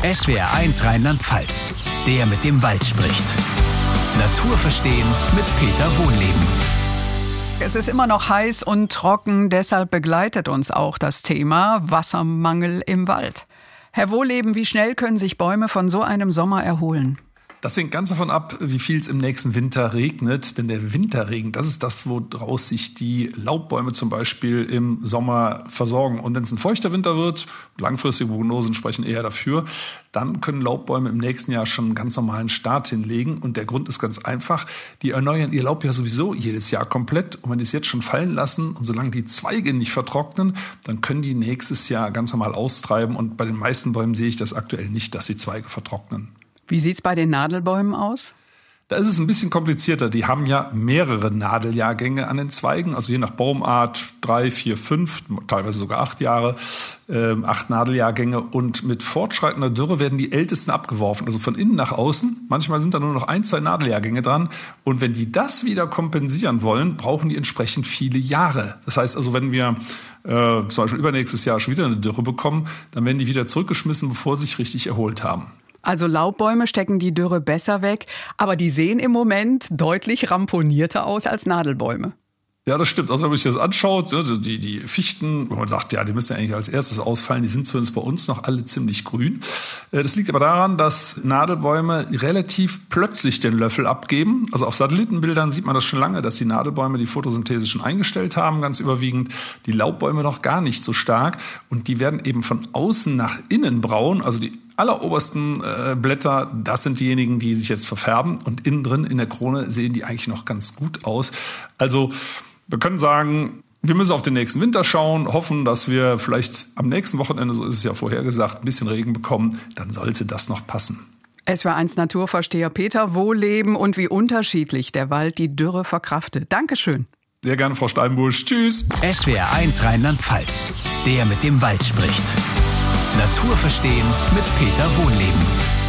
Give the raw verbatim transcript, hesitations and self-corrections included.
S W R eins Rheinland-Pfalz, der mit dem Wald spricht. Natur verstehen mit Peter Wohlleben. Es ist immer noch heiß und trocken, deshalb begleitet uns auch das Thema Wassermangel im Wald. Herr Wohlleben, wie schnell können sich Bäume von so einem Sommer erholen? Das hängt ganz davon ab, wie viel es im nächsten Winter regnet. Denn der Winterregen, das ist das, woraus sich die Laubbäume zum Beispiel im Sommer versorgen. Und wenn es ein feuchter Winter wird, langfristige Prognosen sprechen eher dafür, dann können Laubbäume im nächsten Jahr schon einen ganz normalen Start hinlegen. Und der Grund ist ganz einfach, die erneuern ihr Laub ja sowieso jedes Jahr komplett. Und wenn die es jetzt schon fallen lassen und solange die Zweige nicht vertrocknen, dann können die nächstes Jahr ganz normal austreiben. Und bei den meisten Bäumen sehe ich das aktuell nicht, dass die Zweige vertrocknen. Wie sieht's bei den Nadelbäumen aus? Da ist es ein bisschen komplizierter. Die haben ja mehrere Nadeljahrgänge an den Zweigen, also je nach Baumart drei, vier, fünf, teilweise sogar acht Jahre, äh, acht Nadeljahrgänge. Und mit fortschreitender Dürre werden die ältesten abgeworfen, also von innen nach außen. Manchmal sind da nur noch ein, zwei Nadeljahrgänge dran. Und wenn die das wieder kompensieren wollen, brauchen die entsprechend viele Jahre. Das heißt also, wenn wir äh, zum Beispiel übernächstes Jahr schon wieder eine Dürre bekommen, dann werden die wieder zurückgeschmissen, bevor sie sich richtig erholt haben. Also Laubbäume stecken die Dürre besser weg, aber die sehen im Moment deutlich ramponierter aus als Nadelbäume. Ja, das stimmt. Also wenn man sich das anschaut, die, die Fichten, wo man sagt, ja, die müssen ja eigentlich als erstes ausfallen, die sind zumindest bei uns noch alle ziemlich grün. Das liegt aber daran, dass Nadelbäume relativ plötzlich den Löffel abgeben. Also auf Satellitenbildern sieht man das schon lange, dass die Nadelbäume die Photosynthese schon eingestellt haben, ganz überwiegend. Die Laubbäume noch gar nicht so stark. Und die werden eben von außen nach innen braun, also die allerobersten äh, Blätter, das sind diejenigen, die sich jetzt verfärben. Und innen drin in der Krone sehen die eigentlich noch ganz gut aus. Also wir können sagen, wir müssen auf den nächsten Winter schauen, hoffen, dass wir vielleicht am nächsten Wochenende, so ist es ja vorhergesagt, ein bisschen Regen bekommen. Dann sollte das noch passen. S W R eins Naturvorsteher Peter Wohlleben und wie unterschiedlich der Wald die Dürre verkraftet. Dankeschön. Sehr gerne, Frau Steinbusch. Tschüss. S W R eins Rheinland-Pfalz, der mit dem Wald spricht. Natur verstehen mit Peter Wohlleben.